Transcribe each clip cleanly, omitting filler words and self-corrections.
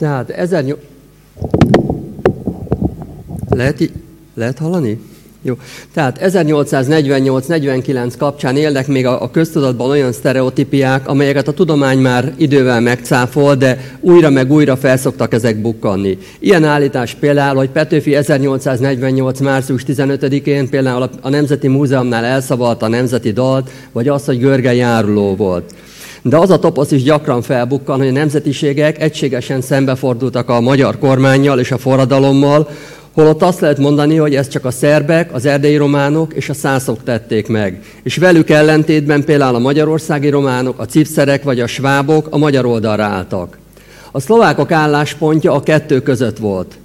Tehát lehet hallani? Jó. Tehát 1848-49 kapcsán élnek még a köztudatban olyan sztereotípiák, amelyeket a tudomány már idővel megcáfol, de újra meg újra felszoktak ezek bukkanni. Ilyen állítás például, hogy Petőfi 1848. március 15-én például a Nemzeti Múzeumnál elszavalta a nemzeti dalt, vagy az, hogy Görgei áruló volt. De az a toposz is gyakran felbukkan, hogy a nemzetiségek egységesen szembefordultak a magyar kormánnyal és a forradalommal, holott azt lehet mondani, hogy ezt csak a szerbek, az erdélyi románok és a szászok tették meg. És velük ellentétben például a magyarországi románok, a cipszerek vagy a svábok a magyar oldalra álltak. A szlovákok álláspontja a kettő között volt.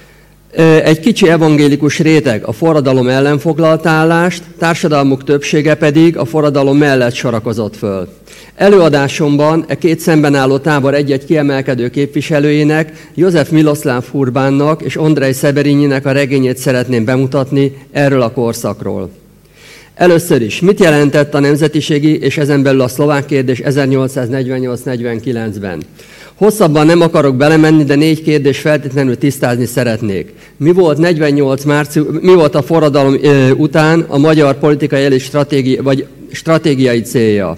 Egy kicsi evangélikus réteg a forradalom ellen foglalt állást, társadalmuk többsége pedig a forradalom mellett sorakozott föl. Előadásomban két szemben álló tábor egy-egy kiemelkedő képviselőjének, József Miloszláv Hurbánnak és Ondrej Szeberinyinek a regényét szeretném bemutatni erről a korszakról. Először is, mit jelentett a nemzetiségi és ezen belül a szlovák kérdés 1848-49-ben? Hosszabban nem akarok belemenni, de 4 kérdést feltétlenül tisztázni szeretnék. Mi volt a forradalom után a magyar politikai stratégiai célja?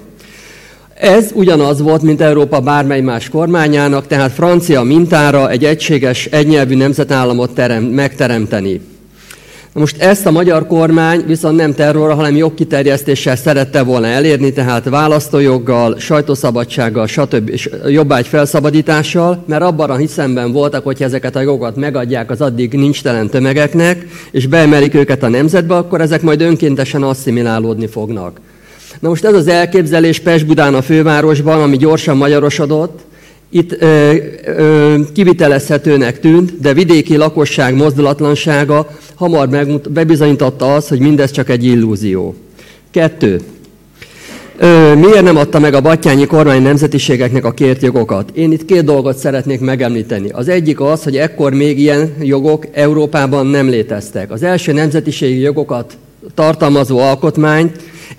Ez ugyanaz volt, mint Európa bármely más kormányának, tehát francia mintára egy egységes, egynyelvű nemzetállamot megteremteni. Most ezt a magyar kormány viszont nem terrorra, hanem jogkiterjesztéssel szerette volna elérni, tehát választójoggal, sajtószabadsággal, stb. És jobbágy felszabadítással, mert abban a hiszemben voltak, hogyha ezeket a jogokat megadják az addig nincstelen tömegeknek, és beemelik őket a nemzetbe, akkor ezek majd önkéntesen asszimilálódni fognak. Na most ez az elképzelés Pest-Budán a fővárosban, ami gyorsan magyarosodott, itt kivitelezhetőnek tűnt, de vidéki lakosság mozdulatlansága hamar bebizonyította azt, hogy mindez csak egy illúzió. 2. Miért nem adta meg a batthyáni kormány nemzetiségeknek a kért jogokat? Én itt 2 dolgot szeretnék megemlíteni. Az egyik az, hogy ekkor még ilyen jogok Európában nem léteztek. Az első nemzetiségi jogokat tartalmazó alkotmány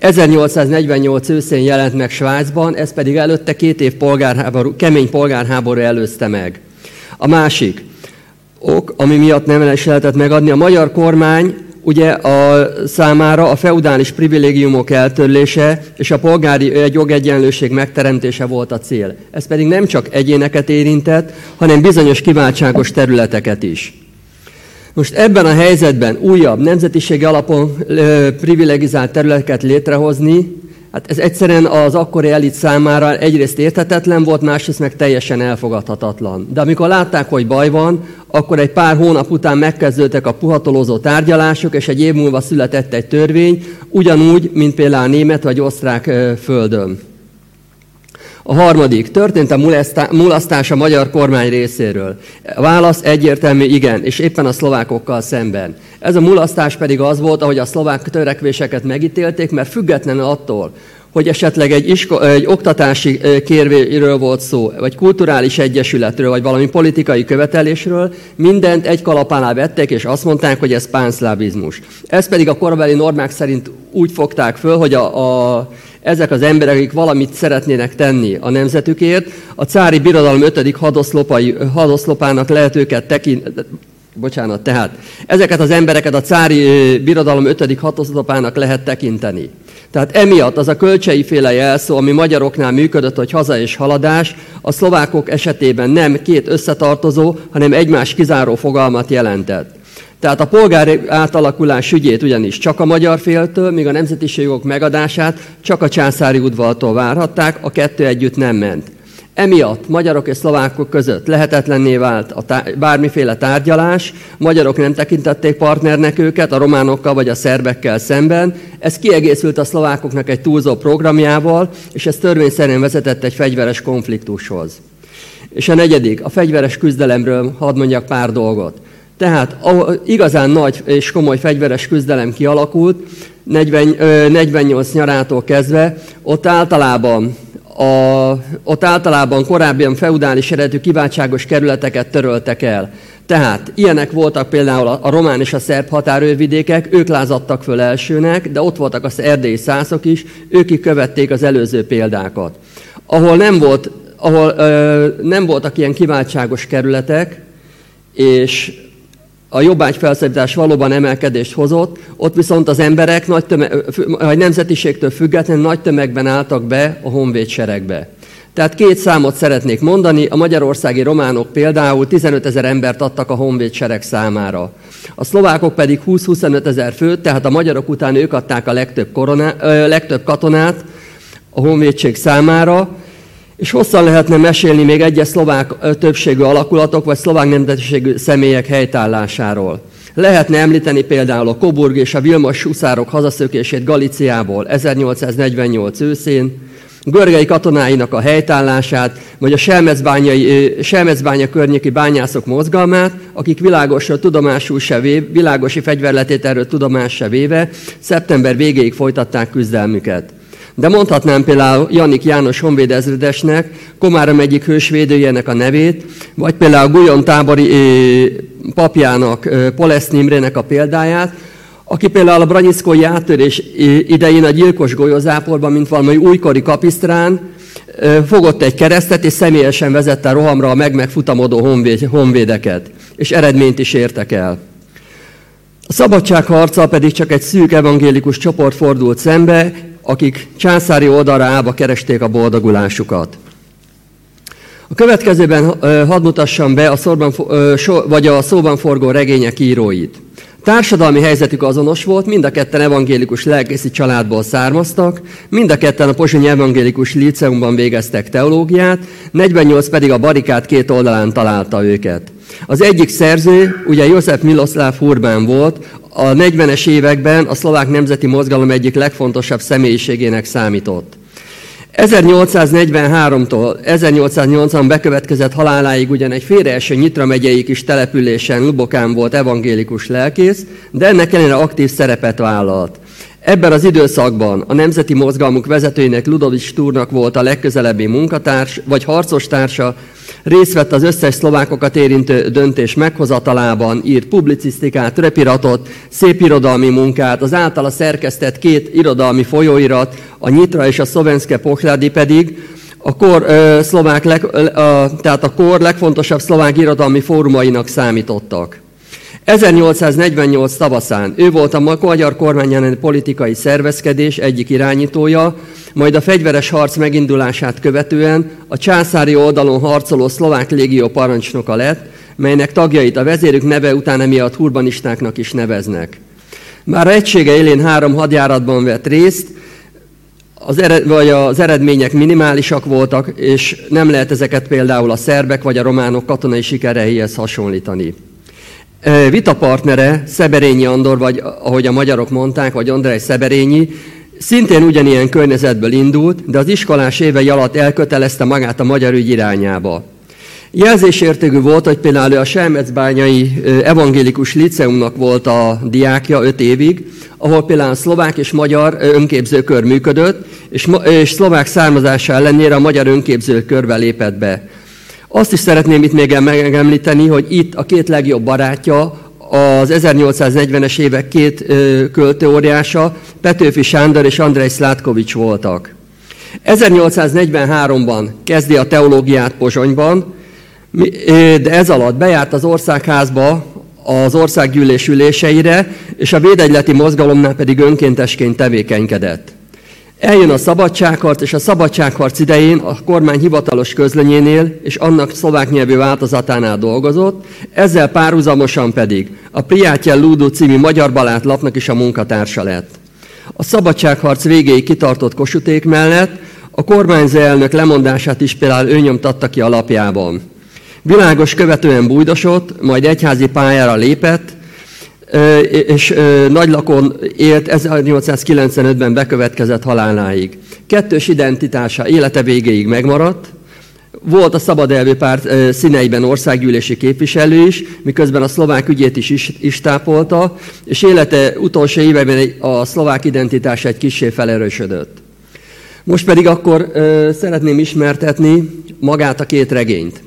1848 őszén jelent meg Svájcban, ez pedig előtte 2 év kemény polgárháború előzte meg. A másik ok, ami miatt nem is lehetett megadni, a magyar kormány ugye számára a feudális privilégiumok eltörlése és a polgári jogegyenlőség megteremtése volt a cél. Ez pedig nem csak egyéneket érintett, hanem bizonyos kiváltságos területeket is. Most ebben a helyzetben újabb nemzetiségi alapon privilegizált területeket létrehozni, hát ez egyszerűen az akkori elit számára egyrészt érthetetlen volt, másrészt meg teljesen elfogadhatatlan. De amikor látták, hogy baj van, akkor egy pár hónap után megkezdődtek a puhatolózó tárgyalások, és egy év múlva született egy törvény, ugyanúgy, mint például a német vagy osztrák földön. A harmadik, történt a mulasztás a magyar kormány részéről. A válasz egyértelmű igen, és éppen a szlovákokkal szemben. Ez a mulasztás pedig az volt, ahogy a szlovák törekvéseket megítélték, mert függetlenül attól, hogy esetleg egy oktatási kérvényről volt szó, vagy kulturális egyesületről, vagy valami politikai követelésről, mindent egy kalap alá vették, és azt mondták, hogy ez pánszlávizmus. Ez pedig a korabeli normák szerint úgy fogták föl, hogy ezek az emberek, akik valamit szeretnének tenni a nemzetükért, a cári birodalom 5. hadoszlopának lehet őket tekinteni. Tehát ezeket az embereket a cári birodalom 5. hadoszlopának lehet tekinteni. Tehát emiatt az a Kölcsey féle jelszó, ami magyaroknál működött, hogy haza és haladás, a szlovákok esetében nem 2 összetartozó, hanem egymás kizáró fogalmat jelentett. Tehát a polgári átalakulás ügyét ugyanis csak a magyar féltől, míg a nemzetiségok megadását csak a császári udvartól várhatták, a kettő együtt nem ment. Emiatt magyarok és szlovákok között lehetetlenné vált bármiféle tárgyalás, magyarok nem tekintették partnernek őket, a románokkal vagy a szerbekkel szemben. Ez kiegészült a szlovákoknak egy túlzó programjával, és ez törvényszerűen vezetett egy fegyveres konfliktushoz. És a negyedik, a fegyveres küzdelemről hadd mondjak pár dolgot. Tehát igazán nagy és komoly fegyveres küzdelem kialakult, 48 nyarától kezdve, ott általában korábbian feudális eredetű kiváltságos kerületeket töröltek el. Tehát ilyenek voltak például a román és a szerb határőrvidékek, ők lázadtak föl elsőnek, de ott voltak az erdélyi szászok is, ők követték az előző példákat. Ahol nem volt ahol nem voltak ilyen kiváltságos kerületek, és a jobbágyfelszabadítás valóban emelkedést hozott, ott viszont az emberek nemzetiségtől függetlenül nagy tömegben álltak be a honvéd seregbe. Tehát 2 számot szeretnék mondani, a magyarországi románok például 15 000 embert adtak a honvéd sereg számára. A szlovákok pedig 20-25 000 főt, tehát a magyarok után ők adták a legtöbb katonát a honvédség számára, és hosszan lehetne mesélni még egyes szlovák többségű alakulatok, vagy szlovák nemzetiségű személyek helytállásáról. Lehetne említeni például a Coburg és a Vilmos huszárok hazaszökését Galíciából 1848 őszén, Görgei katonáinak a helytállását, vagy a Selmecbánya környéki bányászok mozgalmát, akik világosi fegyverletételről tudomást se véve szeptember végéig folytatták küzdelmüket. De mondhatnám például Jannik János honvédezredesnek, Komárom egyik hősvédőjének a nevét, vagy például Guyon tábori papjának, Polesz Imrének a példáját, aki például a Branyiszkói áttörés idején a gyilkos golyozáporban, mint valami újkori kapisztrán, fogott egy keresztet, és személyesen vezette rohamra a megfutamodó honvédeket, és eredményt is értek el. A szabadságharccal pedig csak egy szűk evangélikus csoport fordult szembe, akik császári oldalra állva keresték a boldogulásukat. A következőben hadd mutassam be a szóban forgó regények íróit. Társadalmi helyzetük azonos volt, mind a ketten evangélikus lelkészi családból származtak, mind a ketten a pozsonyi evangélikus líceumban végeztek teológiát, 48 pedig a barikád 2 oldalán találta őket. Az egyik szerző, ugye József Miloszláv Urbán volt, a 40-es években a szlovák nemzeti mozgalom egyik legfontosabb személyiségének számított. 1843-tól 1880 bekövetkezett haláláig ugyan egy félreeső Nyitra megyei kis településen, Lubokán volt evangélikus lelkész, de ennek ellenére aktív szerepet vállalt. Ebben az időszakban a nemzeti mozgalmuk vezetőjének Ludovics Túrnak volt a legközelebbi munkatárs, vagy harcostársa, részt vett az összes szlovákokat érintő döntés meghozatalában, írt publicisztikát, röpiratot, szépirodalmi munkát, az általa szerkesztett 2 irodalmi folyóirat, a Nyitra és a Szlovenske Poklady pedig a kor legfontosabb szlovák irodalmi fórumainak számítottak. 1848 tavaszán ő volt a magyar kormányán politikai szervezkedés egyik irányítója, majd a fegyveres harc megindulását követően a császári oldalon harcoló szlovák légió parancsnoka lett, melynek tagjait a vezérük neve után emiatt hurbanistáknak is neveznek. Már a egysége élén 3 hadjáratban vett részt, az eredmények minimálisak voltak, és nem lehet ezeket például a szerbek vagy a románok katonai sikereihez hasonlítani. Vitapartnere, Szeberényi Andor, vagy ahogy a magyarok mondták, vagy Andrej Szeberényi, szintén ugyanilyen környezetből indult, de az iskolás évei alatt elkötelezte magát a magyar ügy irányába. Jelzésértékű volt, hogy például a Selmecbányai evangélikus líceumnak volt a diákja 5 évig, ahol például szlovák és magyar önképzőkör működött, és szlovák származása ellenére a magyar önképzőkörbe lépett be. Azt is szeretném itt még megemlíteni, hogy itt a 2 legjobb barátja, az 1840-es évek 2 költőóriása, Petőfi Sándor és Andrej Szlátkovics voltak. 1843-ban kezdi a teológiát Pozsonyban, de ez alatt bejárt az országházba, az országgyűlés üléseire, és a védegyleti mozgalomnál pedig önkéntesként tevékenykedett. Eljön a szabadságharc, és a szabadságharc idején a kormány hivatalos közlönyénél és annak szlovák nyelvű változatánál dolgozott, ezzel párhuzamosan pedig a Prijátyel Ludu című magyar balátlapnak is a munkatársa lett. A szabadságharc végéig kitartott Kossuth mellett, a kormányzó elnök lemondását is például ő nyomtatta ki a lapjában. Világos követően bújdosott, majd egyházi pályára lépett, és Nagylakon élt 1895-ben bekövetkezett haláláig. Kettős identitása élete végéig megmaradt, volt a szabadelvű párt színeiben országgyűlési képviselő is, miközben a szlovák ügyét is tápolta, és élete utolsó éveiben a szlovák identitása egy kissé felerősödött. Most pedig akkor szeretném ismertetni magát a 2 regényt.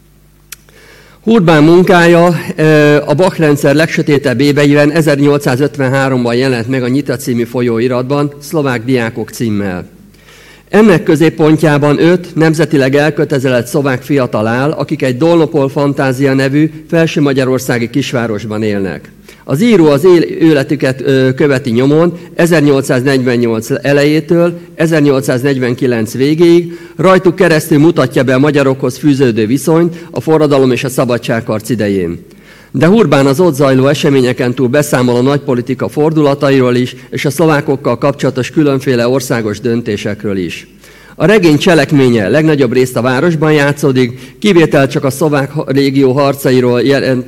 Urbán munkája a Bach-rendszer legsötétebb éveiben 1853-ban jelent meg a Nyitra című folyóiratban, Szlovák diákok címmel. Ennek középpontjában 5 nemzetileg elkötelezett szlovák fiatal áll, akik egy Dolnopol Fantázia nevű felső-magyarországi kisvárosban élnek. Az író az életüket követi nyomon 1848 elejétől 1849 végéig, rajtuk keresztül mutatja be a magyarokhoz fűződő viszonyt a forradalom és a szabadságharc idején. De Hurbán az ott zajló eseményeken túl beszámol a nagypolitika fordulatairól is, és a szlovákokkal kapcsolatos különféle országos döntésekről is. A regény cselekménye legnagyobb részt a városban játszódik, kivétel csak a szlovák légió harcairól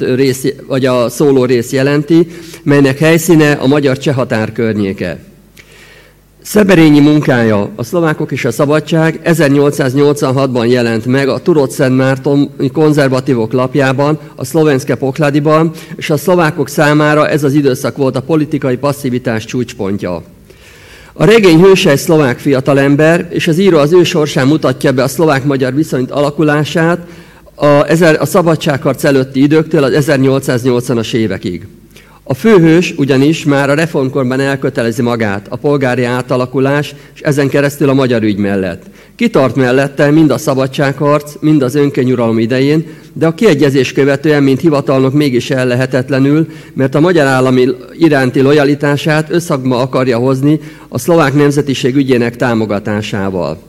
szóló rész jelenti, melynek helyszíne a magyar-cseh határ környéke. Szeberényi munkája, a Szlovákok és a Szabadság 1886-ban jelent meg a Turod-Szentmárton konzervatívok lapjában, a Szlovenske Pokladiban, és a szlovákok számára ez az időszak volt a politikai passzivitás csúcspontja. A regény hőse egy szlovák fiatalember, és az író az ő sorsán mutatja be a szlovák-magyar viszonyt alakulását a szabadságharc előtti időktől az 1880-as évekig. A főhős ugyanis már a reformkorban elkötelezi magát a polgári átalakulás, és ezen keresztül a magyar ügy mellett. Kitart mellette mind a szabadságharc, mind az önkényuralom idején, de a kiegyezés követően, mint hivatalnok mégis ellehetetlenül, mert a magyar állam iránti lojalitását összhangba akarja hozni a szlovák nemzetiség ügyének támogatásával.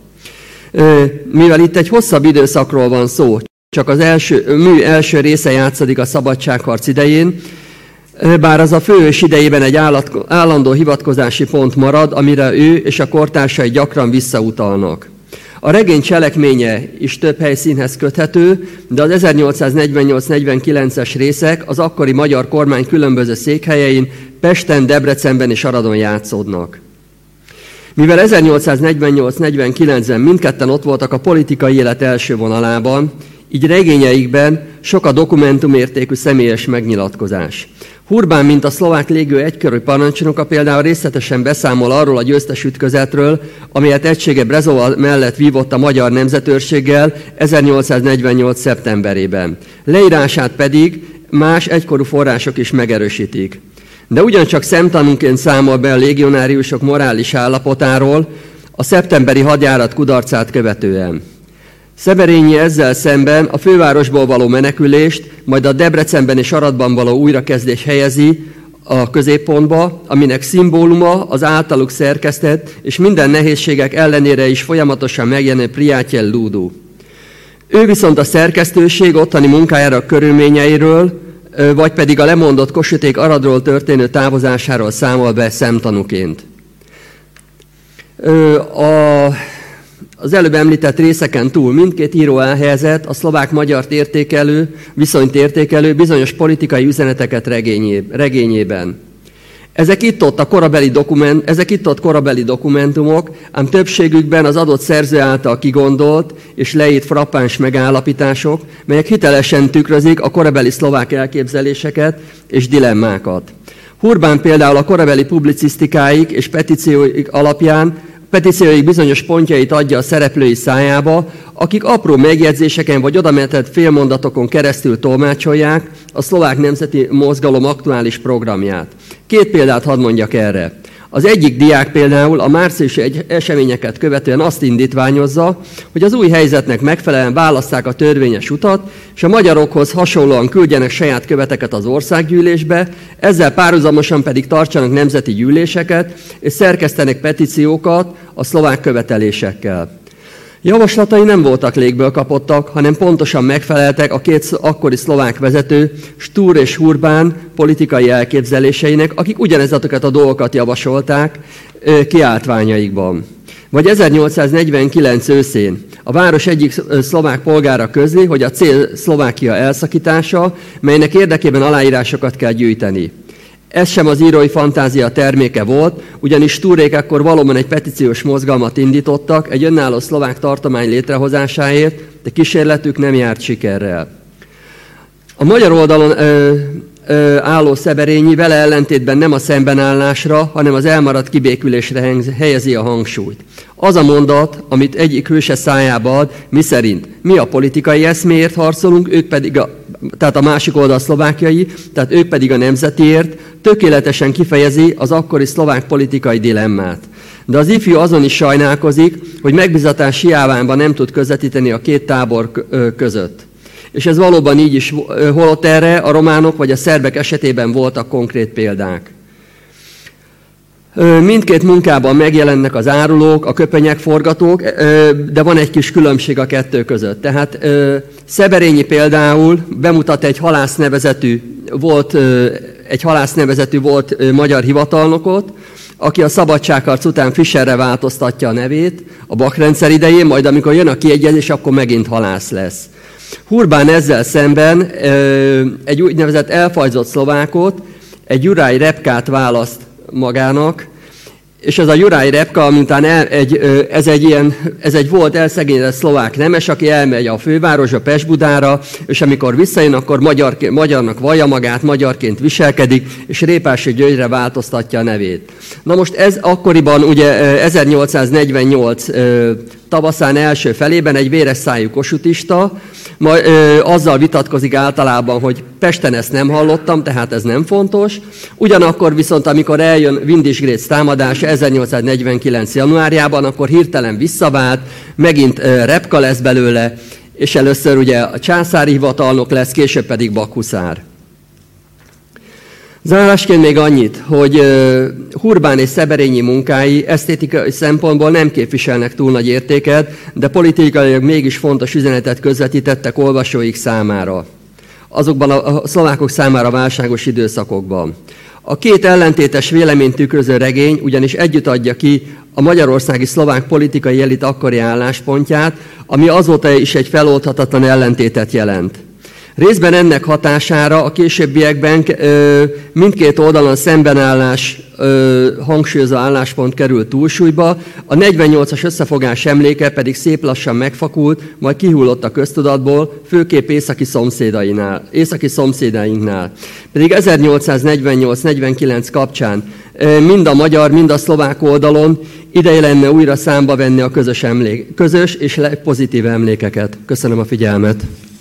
Mivel itt egy hosszabb időszakról van szó, csak az mű első része játszódik a szabadságharc idején, bár az a főhős idejében egy állandó hivatkozási pont marad, amire ő és a kortársai gyakran visszautalnak. A regény cselekménye is több helyszínhez köthető, de az 1848-49-es részek az akkori magyar kormány különböző székhelyein, Pesten, Debrecenben és Aradon játszódnak. Mivel 1848-49-ben mindketten ott voltak a politikai élet első vonalában, így regényeikben sok a dokumentumértékű személyes megnyilatkozás. Hurbán, mint a szlovák légió egykörű parancsnoka például részletesen beszámol arról a győztes ütközetről, amelyet egysége Brezova mellett vívott a magyar nemzetőrséggel 1848. szeptemberében. Leírását pedig más egykorú források is megerősítik. De ugyancsak szemtanúnként számol be a légionáriusok morális állapotáról a szeptemberi hadjárat kudarcát követően. Szeberényi ezzel szemben a fővárosból való menekülést, majd a Debrecenben és Aradban való újrakezdés helyezi a középpontba, aminek szimbóluma az általuk szerkesztett és minden nehézségek ellenére is folyamatosan megjelenő Prijátel Ludu. Ő viszont a szerkesztőség ottani munkájára körülményeiről, vagy pedig a lemondott Kossuth Aradról történő távozásáról számol be szemtanúként. Az előbb említett részeken túl mindkét író elhelyezett a szlovák-magyart viszonyt értékelő bizonyos politikai üzeneteket regényében. Ezek itt-ott korabeli dokumentumok, ám többségükben az adott szerző által kigondolt és leírt frappáns megállapítások, melyek hitelesen tükrözik a korabeli szlovák elképzeléseket és dilemmákat. Hurbán például a korabeli publicisztikáik és petícióik alapján petícióik bizonyos pontjait adja a szereplői szájába, akik apró megjegyzéseken vagy odametett félmondatokon keresztül tolmácsolják a szlovák nemzeti mozgalom aktuális programját. 2 példát hadd mondjak erre. Az egyik diák például a márciusi eseményeket követően azt indítványozza, hogy az új helyzetnek megfelelően válasszák a törvényes utat, és a magyarokhoz hasonlóan küldjenek saját követeket az országgyűlésbe, ezzel párhuzamosan pedig tartsanak nemzeti gyűléseket, és szerkesztenek petíciókat a szlovák követelésekkel. Javaslatai nem voltak légből kapottak, hanem pontosan megfeleltek a 2 akkori szlovák vezető, Stúr és Hurbán politikai elképzeléseinek, akik ugyanezeket a dolgokat javasolták kiáltványaikban. Vagy 1849 őszén a város egyik szlovák polgára közli, hogy a cél Szlovákia elszakítása, melynek érdekében aláírásokat kell gyűjteni. Ez sem az írói fantázia terméke volt, ugyanis Stúrék akkor valóban egy petíciós mozgalmat indítottak egy önálló szlovák tartomány létrehozásáért, de kísérletük nem járt sikerrel. A magyar oldalon álló Szeberényi vele ellentétben nem a szembenállásra, hanem az elmaradt kibékülésre helyezi a hangsúlyt. Az a mondat, amit egyik hőse szájába ad, miszerint mi a politikai eszméért harcolunk, ők pedig tehát a másik oldal szlovákiai, tehát ők pedig a nemzetiért, tökéletesen kifejezi az akkori szlovák politikai dilemmát. De az ifjú azon is sajnálkozik, hogy megbízatás hiányában nem tud közvetíteni a két tábor között. És ez valóban így is, holott erre a románok vagy a szerbek esetében voltak konkrét példák. Mindkét munkában megjelennek az árulók, a köpenyekforgatók, de van egy kis különbség a kettő között. Tehát Szeberényi például bemutat egy halász nevezetű volt magyar hivatalnokot, aki a szabadságharc után Fischerre változtatja a nevét a Bach-rendszer idején, majd amikor jön a kiegyezés, akkor megint halász lesz. Hurbán ezzel szemben egy úgynevezett elfajzott szlovákot, egy Juraj Repkát választ magának, és ez a Juraj Repka, mintán ez egy volt elszegényedett szlovák nemes, aki elmegy a fővárosba, Pest-Budára, és amikor visszajön, akkor magyarnak vallja magát, magyarként viselkedik, és Répási Györgyre változtatja a nevét. Na most ez akkoriban, ugye 1848 tavaszán első felében egy véres szájú kosutista, azzal vitatkozik általában, hogy Pesten ezt nem hallottam, tehát ez nem fontos. Ugyanakkor viszont, amikor eljön Vindisgréc támadása 1849. januárjában, akkor hirtelen visszavált, megint Repka lesz belőle, és először ugye a császári hivatalnok lesz, később pedig Bakhuszár. Zárásként még annyit, hogy Hurbán és Szeberényi munkái esztétikai szempontból nem képviselnek túl nagy értéket, de politikailag mégis fontos üzenetet közvetítettek olvasóik számára, azokban a szlovákok számára válságos időszakokban. A két ellentétes véleményt tükröző regény ugyanis együtt adja ki a magyarországi szlovák politikai elit akkori álláspontját, ami azóta is egy feloldhatatlan ellentétet jelent. Részben ennek hatására a későbbiekben mindkét oldalon szembenállás hangsúlyozó álláspont került túlsúlyba, a 48-as összefogás emléke pedig szép lassan megfakult, majd kihullott a köztudatból, főképp északi szomszédainknál. Pedig 1848-49 kapcsán mind a magyar, mind a szlovák oldalon ideje lenne újra számba venni a közös és pozitív emlékeket. Köszönöm a figyelmet!